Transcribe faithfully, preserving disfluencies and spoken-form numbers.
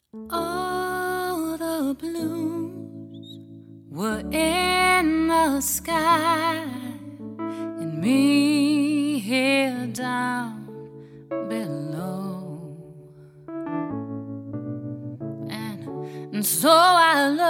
All the blues were in the sky, and me here down below. And, and so I